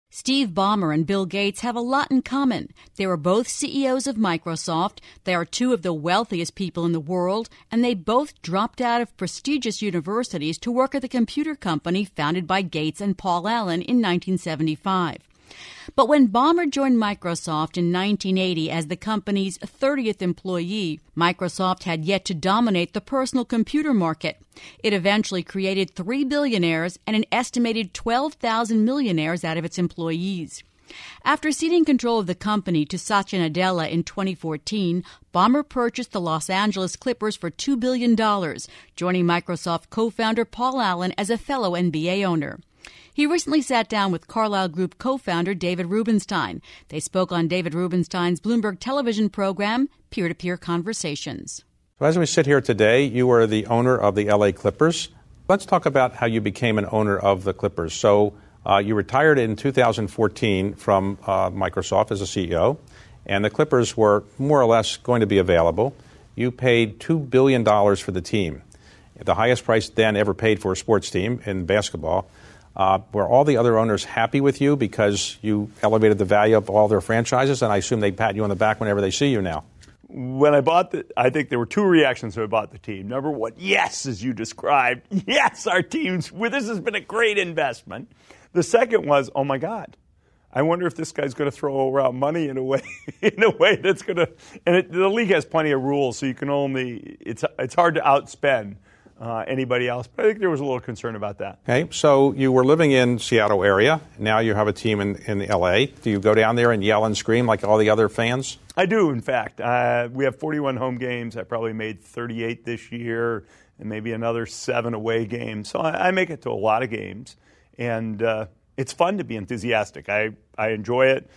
Steve Ballmer and Bill Gates have a lot in common. They were both CEOs of Microsoft. They are two of the wealthiest people in the world, and they both dropped out of prestigious universities to work at the computer company founded by Gates and Paul Allen in 1975. But when Ballmer joined Microsoft in 1980 as the company's 30th employee, Microsoft had yet to dominate the personal computer market. It eventually created 3 billionaires and an estimated 12,000 millionaires out of its employees. After ceding control of the company to Satya Nadella in 2014, Ballmer purchased the Los Angeles Clippers for $2 billion, joining Microsoft co-founder Paul Allen as a fellow NBA owner. He recently sat down with Carlyle Group co-founder David Rubenstein. They spoke on David Rubenstein's Bloomberg television program, Peer-to-Peer Conversations. So as we sit here today, you are the owner of the LA Clippers. Let's talk about how you became an owner of the Clippers. So you retired in 2014 from Microsoft as a CEO, and the Clippers were more or less going to be available. You paid $2 billion for the team, the highest price then ever paid for a sports team in basketball. Were all the other owners happy with you because you elevated the value of all their franchises? And I assume they pat you on the back whenever they see you now. When I bought I think there were two reactions when I bought the team. Number one, yes, as you described. Yes, our team's, this has been a great investment. The second was, oh my God, I wonder if this guy's going to throw around money in a way that's going to, and the league has plenty of rules, so you can only, it's hard to outspend anybody else. But I think there was a little concern about that. Okay, so you were living in Seattle area. Now you have a team in L.A. Do you go down there and yell and scream like all the other fans? I do, in fact. We have 41 home games. I probably made 38 this year and maybe another 7 away games. So I make it to a lot of games. And it's fun to be enthusiastic. I enjoy it.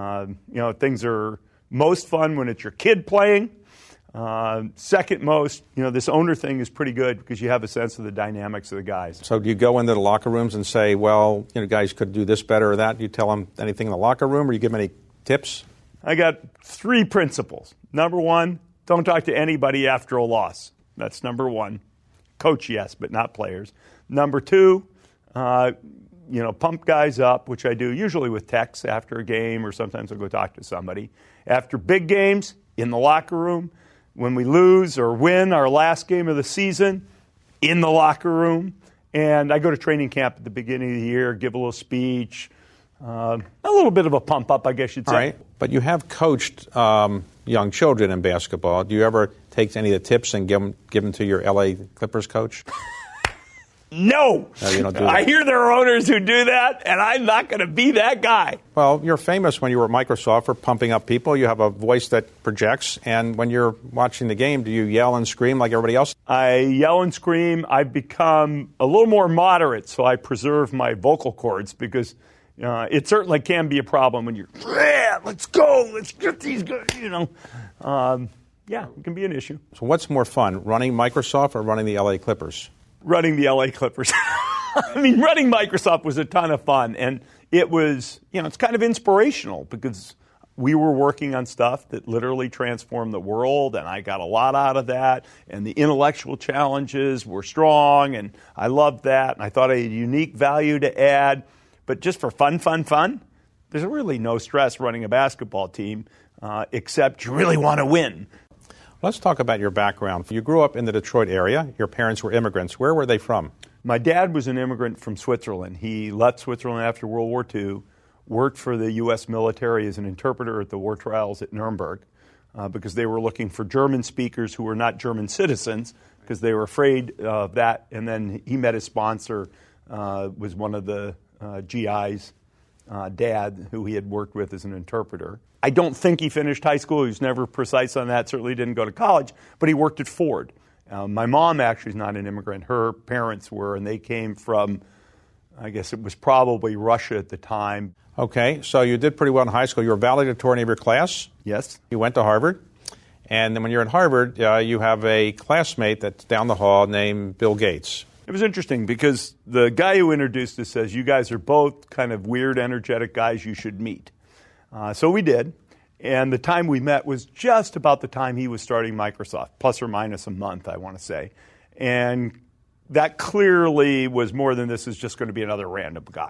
Things are most fun when it's your kid playing. Second most, this owner thing is pretty good because you have a sense of the dynamics of the guys. So do you go into the locker rooms and say, well, guys could do this better or that? Do you tell them anything in the locker room or you give them any tips? I got 3 principles. Number 1, don't talk to anybody after a loss. That's number 1. Coach, yes, but not players. Number 2, pump guys up, which I do usually with texts after a game or sometimes I'll go talk to somebody. After big games, in the locker room. When we lose or win our last game of the season, in the locker room. And I go to training camp at the beginning of the year, give a little speech, a little bit of a pump up, I guess you'd say. All right. But you have coached young children in basketball. Do you ever take any of the tips and give them to your LA Clippers coach? No. You don't do that. I hear there are owners who do that, and I'm not going to be that guy. Well, you're famous when you were at Microsoft for pumping up people. You have a voice that projects. And when you're watching the game, do you yell and scream like everybody else? I yell and scream. I've become a little more moderate, so I preserve my vocal cords because it certainly can be a problem when you're, let's go, let's get these guys, it can be an issue. So what's more fun, running Microsoft or running the LA Clippers? Running the LA Clippers. Running Microsoft was a ton of fun. And it was, it's kind of inspirational because we were working on stuff that literally transformed the world. And I got a lot out of that. And the intellectual challenges were strong. And I loved that. And I thought I had unique value to add. But just for fun, there's really no stress running a basketball team except you really want to win. Let's talk about your background. You grew up in the Detroit area. Your parents were immigrants. Where were they from? My dad was an immigrant from Switzerland. He left Switzerland after World War II, worked for the U.S. military as an interpreter at the war trials at Nuremberg because they were looking for German speakers who were not German citizens because they were afraid of that. And then he met his sponsor, was one of the GI's dad, who he had worked with as an interpreter. I don't think he finished high school. He was never precise on that. Certainly didn't go to college, but he worked at Ford. My mom actually is not an immigrant. Her parents were, and they came from, I guess it was probably Russia at the time. Okay, so you did pretty well in high school. You were valedictorian of your class. Yes. You went to Harvard. And then when you're at Harvard, you have a classmate that's down the hall named Bill Gates. It was interesting because the guy who introduced us says, you guys are both kind of weird, energetic guys you should meet. So we did. And the time we met was just about the time he was starting Microsoft, plus or minus a month, I want to say. And that clearly was more than this is just going to be another random guy.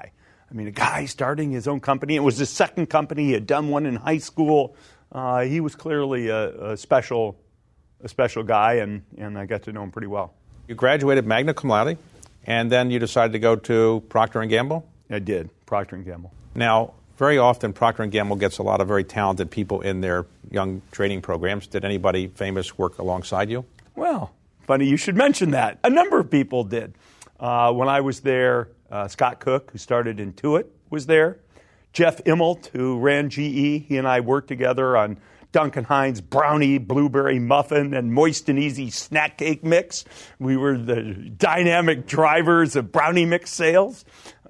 I mean, a guy starting his own company. It was his second company. He had done one in high school. He was clearly a special guy, and I got to know him pretty well. You graduated magna cum laude, and then you decided to go to Procter & Gamble? I did, Procter & Gamble. Now, very often Procter & Gamble gets a lot of very talented people in their young training programs. Did anybody famous work alongside you? Well, funny you should mention that. A number of people did. When I was there, Scott Cook, who started Intuit, was there. Jeff Immelt, who ran GE, he and I worked together on Duncan Hines Brownie Blueberry Muffin and Moist and Easy Snack Cake Mix. We were the dynamic drivers of Brownie Mix sales.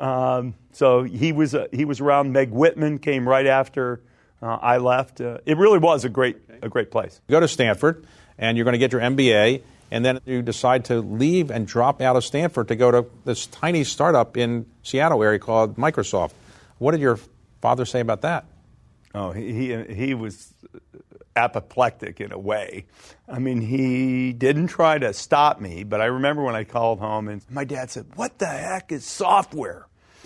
So he was around. Meg Whitman came right after I left. It really was a great place. You go to Stanford, and you're going to get your MBA, and then you decide to leave and drop out of Stanford to go to this tiny startup in Seattle area called Microsoft. What did your father say about that? Oh, he was apoplectic in a way. I mean, he didn't try to stop me, but I remember when I called home and my dad said, "What the heck is software?"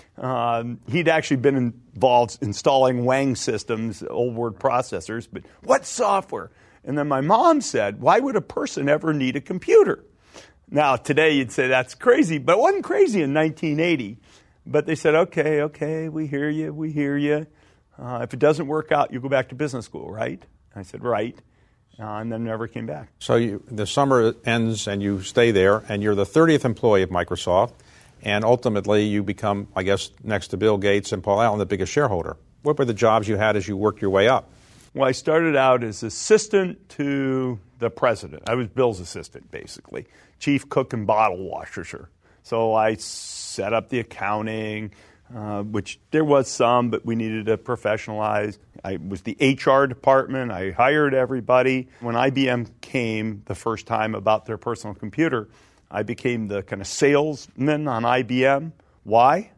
He'd actually been involved installing Wang systems, old word processors, but what's software? And then my mom said, "Why would a person ever need a computer?" Now, today you'd say that's crazy, but it wasn't crazy in 1980. But they said, okay, we hear you. If it doesn't work out, you go back to business school, right? I said, right. And then never came back. So the summer ends and you stay there, and you're the 30th employee of Microsoft, and ultimately you become, I guess, next to Bill Gates and Paul Allen, the biggest shareholder. What were the jobs you had as you worked your way up? Well, I started out as assistant to the president. I was Bill's assistant, basically, chief cook and bottle washer. So I set up the accounting, which there was some, but we needed to professionalize. I was the HR department. I hired everybody. When IBM came the first time about their personal computer, I became the kind of salesman on IBM. Why?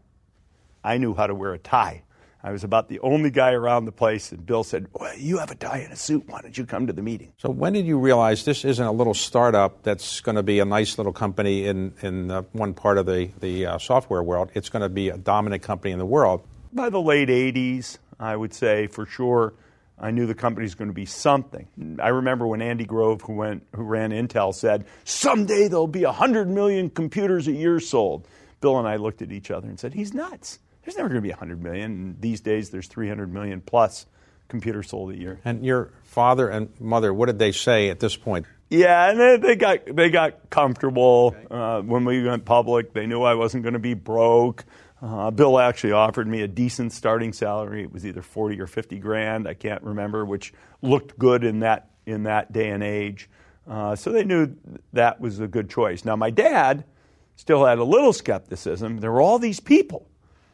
I knew how to wear a tie. I was about the only guy around the place, and Bill said, "Well, you have a tie and a suit. Why don't you come to the meeting?" So when did you realize this isn't a little startup that's going to be a nice little company in one part of the software world? It's going to be a dominant company in the world. By the late 80s, I would say for sure, I knew the company was going to be something. I remember when Andy Grove, who ran Intel, said, "Someday there'll be 100 million computers a year sold." Bill and I looked at each other and said, "He's nuts. There's never going to be 100 million. And these days, there's 300 million plus computers sold a year." And your father and mother, what did they say at this point? Yeah, and they got comfortable when we went public. They knew I wasn't going to be broke. Bill actually offered me a decent starting salary. It was either 40 or 50 grand. I can't remember, which looked good in that day and age. So they knew that was a good choice. Now, my dad still had a little skepticism. There were all these people.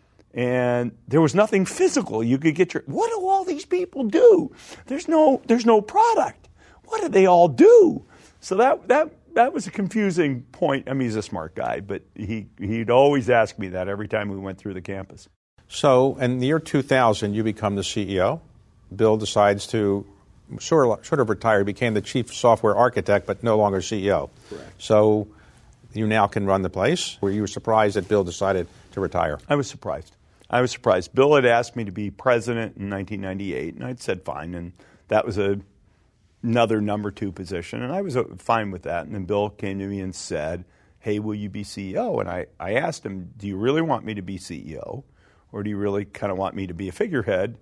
And there was nothing physical. You could get what do all these people do? There's no product. What do they all do? So that was a confusing point. I mean, he's a smart guy, but he'd always ask me that every time we went through the campus. So in the year 2000, you become the CEO. Bill decides to sort of retire, became the chief software architect, but no longer CEO. Correct. So you now can run the place. Were you surprised that Bill decided to retire? I was surprised. Bill had asked me to be president in 1998, and I'd said fine, and that was another number 2 position, and I was fine with that. And then Bill came to me and said, "Hey, will you be CEO?" And I asked him, "Do you really want me to be CEO, or do you really kind of want me to be a figurehead?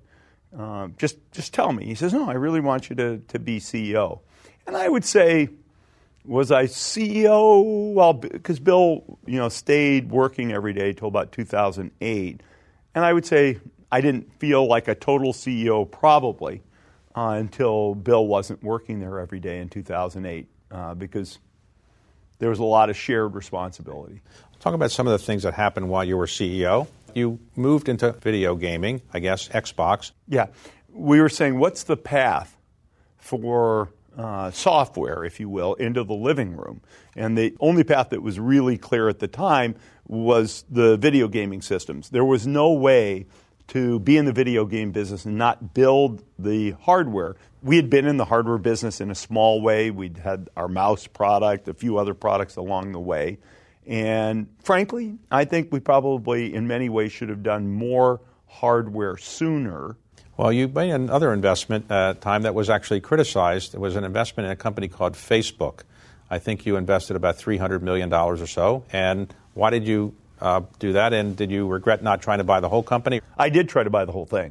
Just tell me." He says, "No, I really want you to be CEO." And I would say, was I CEO? Well, because Bill, stayed working every day till about 2008. And I would say I didn't feel like a total CEO probably until Bill wasn't working there every day in 2008 because there was a lot of shared responsibility. Talk about some of the things that happened while you were CEO. You moved into video gaming, I guess, Xbox. Yeah. We were saying, what's the path for software, if you will, into the living room? And the only path that was really clear at the time was the video gaming systems. There was no way to be in the video game business and not build the hardware. We had been in the hardware business in a small way. We'd had our mouse product, a few other products along the way. And frankly, I think we probably, in many ways, should have done more hardware sooner. Well, you made another investment at a time that was actually criticized. It was an investment in a company called Facebook. I think you invested about $300 million or so. And why did you do that? And did you regret not trying to buy the whole company? I did try to buy the whole thing.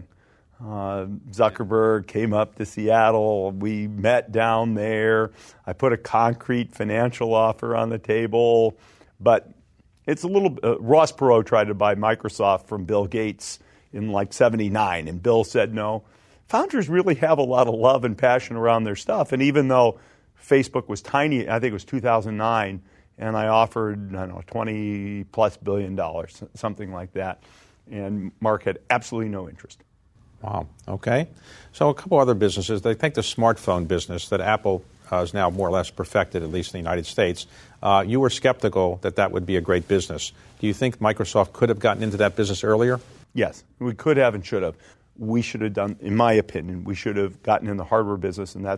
Zuckerberg came up to Seattle. We met down there. I put a concrete financial offer on the table. But it's a little Ross Perot tried to buy Microsoft from Bill Gates in like 79, and Bill said no. Founders really have a lot of love and passion around their stuff. And even though Facebook was tiny, I think it was 2009, and I offered, $20+ billion, something like that. And Mark had absolutely no interest. Wow. Okay. So a couple other businesses. They think the smartphone business that Apple is now more or less perfected, at least in the United States. You were skeptical that that would be a great business. Do you think Microsoft could have gotten into that business earlier? Yes, we could have and should have. We should have done, in my opinion, we should have gotten in the hardware business, and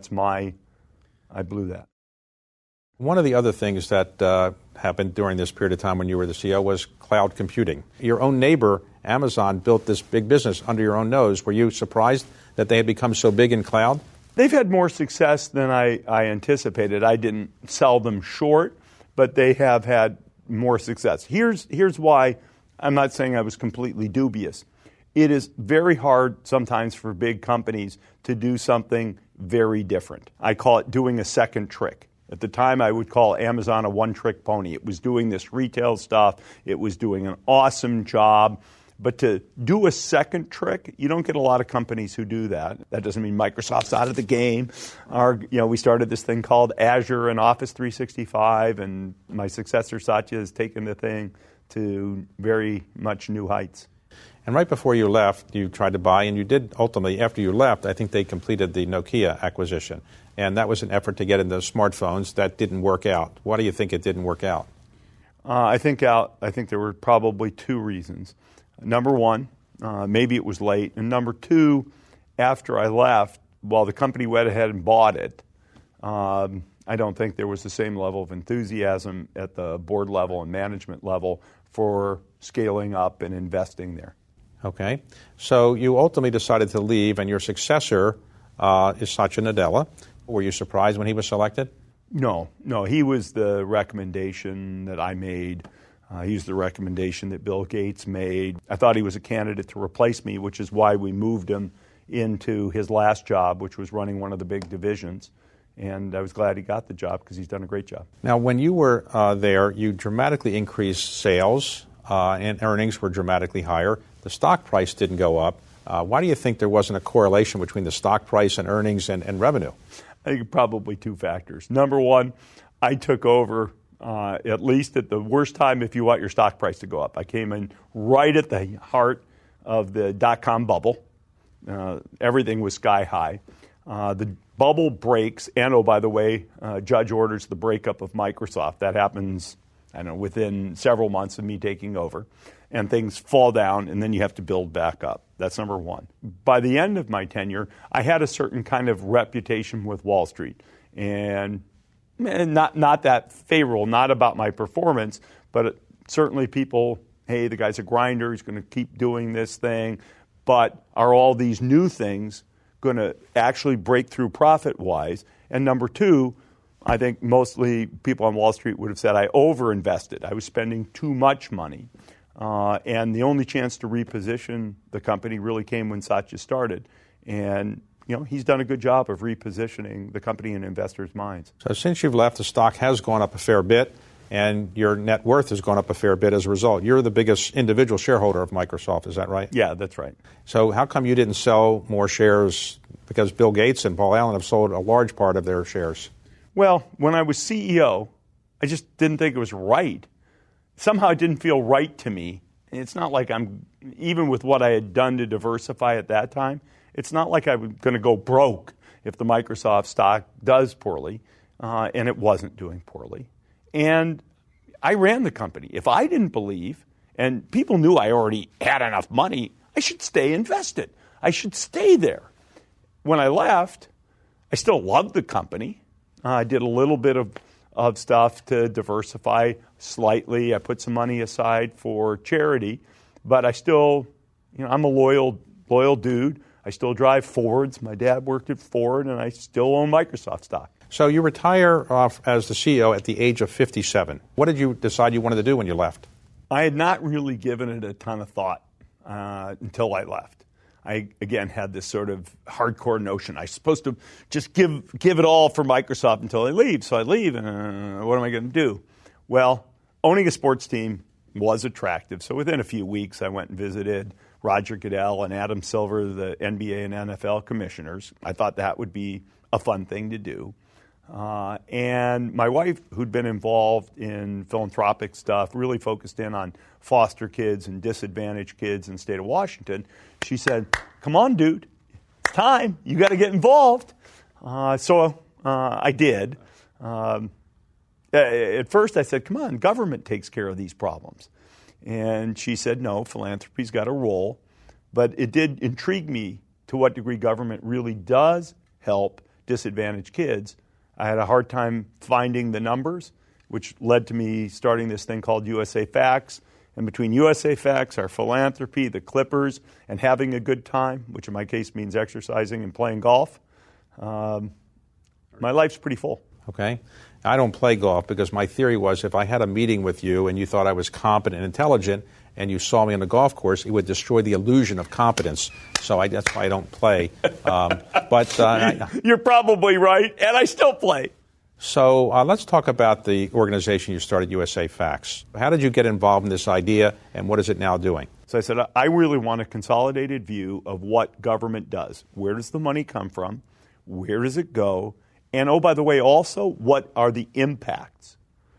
I blew that. One of the other things that happened during this period of time when you were the CEO was cloud computing. Your own neighbor, Amazon, built this big business under your own nose. Were you surprised that they had become so big in cloud? They've had more success than I anticipated. I didn't sell them short, but they have had more success. Here's why I'm not saying I was completely dubious. It is very hard sometimes for big companies to do something very different. I call it doing a second trick. At the time, I would call Amazon a one-trick pony. It was doing this retail stuff. It was doing an awesome job. But to do a second trick, you don't get a lot of companies who do that. That doesn't mean Microsoft's out of the game. We started this thing called Azure and Office 365, and my successor, Satya, has taken the thing to very much new heights. And right before you left, you tried to buy, and you did ultimately, after you left, I think they completed the Nokia acquisition. And that was an effort to get into smartphones. That didn't work out. Why do you think it didn't work out? I think there were probably two reasons. Number one, maybe it was late. And number two, after I left, while the company went ahead and bought it, I don't think there was the same level of enthusiasm at the board level and management level for scaling up and investing there. Okay. So you ultimately decided to leave, and your successor is Satya Nadella. Were you surprised when he was selected? No. He was the recommendation that I made. He was the recommendation that Bill Gates made. I thought he was a candidate to replace me, which is why we moved him into his last job, which was running one of the big divisions. And I was glad he got the job because he's done a great job. Now, when you were there, you dramatically increased sales and earnings were dramatically higher. The stock price didn't go up. Why do you think there wasn't a correlation between the stock price and earnings and revenue? I think probably two factors. Number one, I took over at least at the worst time if you want your stock price to go up. I came in right at the heart of the dot-com bubble. Everything was sky high. The bubble breaks, and oh, by the way, judge orders the breakup of Microsoft. That happens, within several months of me taking over. And things fall down, and then you have to build back up. That's number one. By the end of my tenure, I had a certain kind of reputation with Wall Street. And not that favorable, not about my performance, but certainly people, hey, the guy's a grinder, he's going to keep doing this thing. But are all these new things going to actually break through profit-wise? And number two, I think mostly people on Wall Street would have said I overinvested. I was spending too much money. And the only chance to reposition the company really came when Satya started. And he's done a good job of repositioning the company in investors' minds. So since you've left, the stock has gone up a fair bit, and your net worth has gone up a fair bit as a result. You're the biggest individual shareholder of Microsoft, is that right? Yeah, that's right. So how come you didn't sell more shares? Because Bill Gates and Paul Allen have sold a large part of their shares. Well, when I was CEO, I just didn't think it was right. Somehow it didn't feel right to me. It's not like even with what I had done to diversify at that time, it's not like I was going to go broke if the Microsoft stock does poorly, and it wasn't doing poorly. And I ran the company. If I didn't believe, and people knew I already had enough money, I should stay invested. I should stay there. When I left, I still loved the company. I did a little bit of stuff to diversify. slightly. I put some money aside for charity, but I still, I'm a loyal dude. I still drive Fords. My dad worked at Ford, and I still own Microsoft stock. So you retire as the CEO at the age of 57. What did you decide you wanted to do when you left? I had not really given it a ton of thought until I left. I, again, had this sort of hardcore notion. I'm supposed to just give it all for Microsoft until I leave. So I leave, and what am I going to do? Well, owning a sports team was attractive. So within a few weeks, I went and visited Roger Goodell and Adam Silver, the NBA and NFL commissioners. I thought that would be a fun thing to do. And my wife, who'd been involved in philanthropic stuff, really focused in on foster kids and disadvantaged kids in the state of Washington. She said, "Come on, dude, it's time. You got to get involved." So I did. At first I said, "Come on, government takes care of these problems." And she said, "No, philanthropy's got a role." But it did intrigue me to what degree government really does help disadvantaged kids. I had a hard time finding the numbers, which led to me starting this thing called USA Facts. And between USA Facts, our philanthropy, the Clippers, and having a good time, which in my case means exercising and playing golf, my life's pretty full. Okay. I don't play golf because my theory was if I had a meeting with you and you thought I was competent and intelligent and you saw me on the golf course, it would destroy the illusion of competence. So that's why I don't play. You're probably right, and I still play. So let's talk about the organization you started, USA Facts. How did you get involved in this idea, and what is it now doing? So I said, I really want a consolidated view of what government does. Where does the money come from? Where does it go? And, oh, by the way, also, what are the impacts?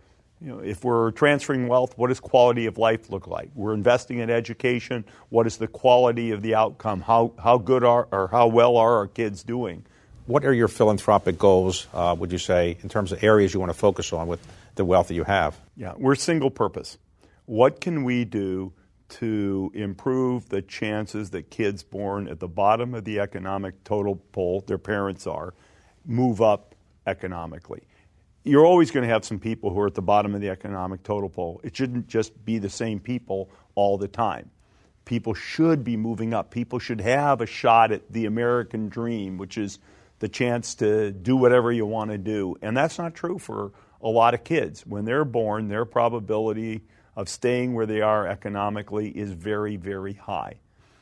If we're transferring wealth, what does quality of life look like? We're investing in education. What is the quality of the outcome? How good or how well are our kids doing? What are your philanthropic goals, would you say, in terms of areas you want to focus on with the wealth that you have? Yeah, we're single purpose. What can we do to improve the chances that kids born at the bottom of the economic total pole, their parents are, move up economically? You're always going to have some people who are at the bottom of the economic total pole. It shouldn't just be the same people all the time. People should be moving up. People should have a shot at the American dream, which is the chance to do whatever you want to do. And that's not true for a lot of kids. When they're born, their probability of staying where they are economically is very, very high.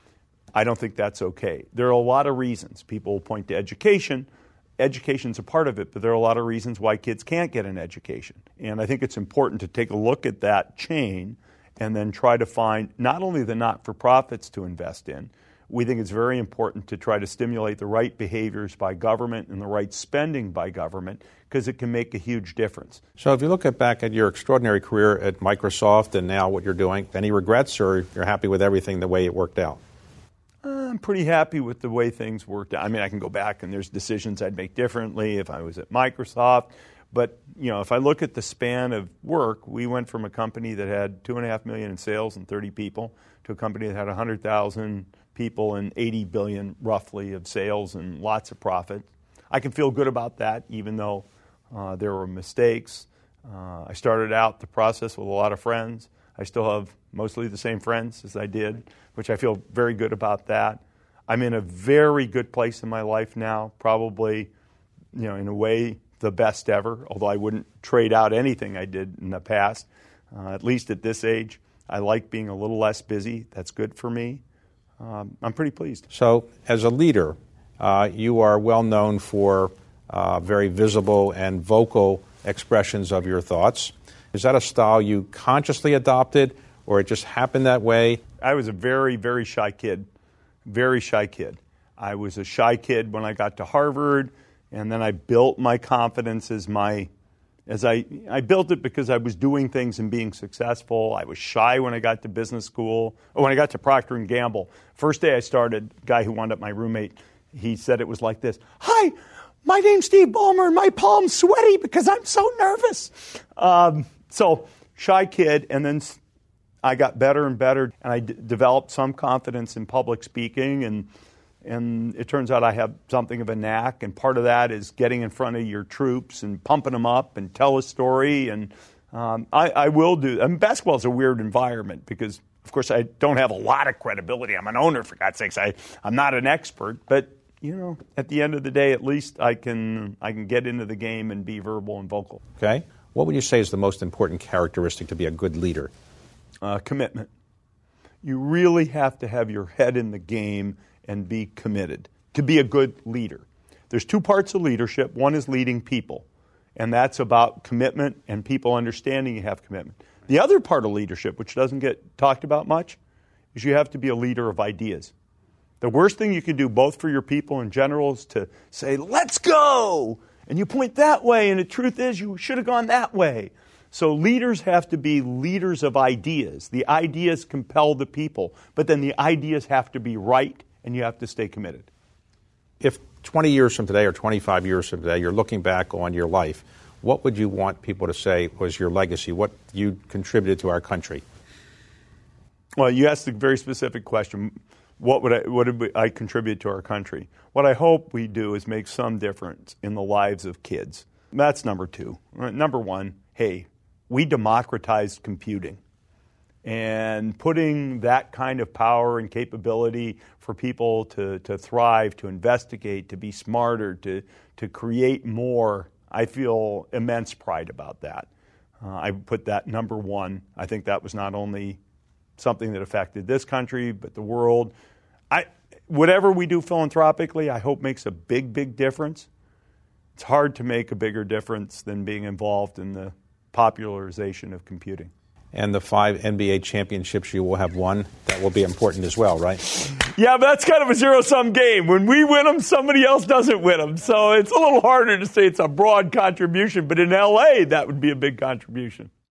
I don't think that's okay. There are a lot of reasons. People point to education. Education's a part of it, but there are a lot of reasons why kids can't get an education. And I think it's important to take a look at that chain and then try to find not only the not-for-profits to invest in. We think it's very important to try to stimulate the right behaviors by government and the right spending by government because it can make a huge difference. So if you look back at your extraordinary career at Microsoft and now what you're doing, any regrets or you're happy with everything the way it worked out? I'm pretty happy with the way things worked out. I mean, I can go back and there's decisions I'd make differently if I was at Microsoft. But, if I look at the span of work, we went from a company that had $2.5 million in sales and 30 people to a company that had 100,000 people and 80 billion roughly of sales and lots of profit. I can feel good about that, even though there were mistakes. I started out the process with a lot of friends. I still have mostly the same friends as I did, which I feel very good about that. I'm in a very good place in my life now, probably, in a way, the best ever, although I wouldn't trade out anything I did in the past, at least at this age. I like being a little less busy. That's good for me. I'm pretty pleased. So as a leader, you are well known for very visible and vocal expressions of your thoughts. Is that a style you consciously adopted or it just happened that way? I was a very, very shy kid. Very shy kid. I was a shy kid when I got to Harvard, and then I built my confidence I built it because I was doing things and being successful. I was shy when I got to business school, or when I got to Procter & Gamble. First day I started, the guy who wound up my roommate, he said it was like this: "Hi, my name's Steve Ballmer, and my palm's sweaty because I'm so nervous." So shy kid, and then I got better and better, and I developed some confidence in public speaking, and it turns out I have something of a knack, and part of that is getting in front of your troops and pumping them up and tell a story, and I will do. I mean, basketball is a weird environment because, of course, I don't have a lot of credibility. I'm an owner, for God's sakes. I'm not an expert, but at the end of the day, at least I can get into the game and be verbal and vocal. Okay. What would you say is the most important characteristic to be a good leader? Commitment. You really have to have your head in the game and be committed to be a good leader. There's two parts of leadership. One is leading people, and that's about commitment and people understanding you have commitment. The other part of leadership, which doesn't get talked about much, is you have to be a leader of ideas. The worst thing you can do, both for your people in general, is to say, let's go! And you point that way, and the truth is you should have gone that way. So leaders have to be leaders of ideas. The ideas compel the people, but then the ideas have to be right, and you have to stay committed. If 20 years from today or 25 years from today, you're looking back on your life, what would you want people to say was your legacy, what you contributed to our country? Well, you asked a very specific question. What did I contribute to our country? What I hope we do is make some difference in the lives of kids. That's number two. Number one, hey, we democratized computing. And putting that kind of power and capability for people to thrive, to investigate, to be smarter, to create more, I feel immense pride about that. I put that number one. I think that was not only something that affected this country, but the world. Whatever we do philanthropically, I hope makes a big, big difference. It's hard to make a bigger difference than being involved in the popularization of computing. And the 5 NBA championships you will have won, that will be important as well, right? Yeah, but that's kind of a zero-sum game. When we win them, somebody else doesn't win them. So it's a little harder to say it's a broad contribution. But in L.A., that would be a big contribution.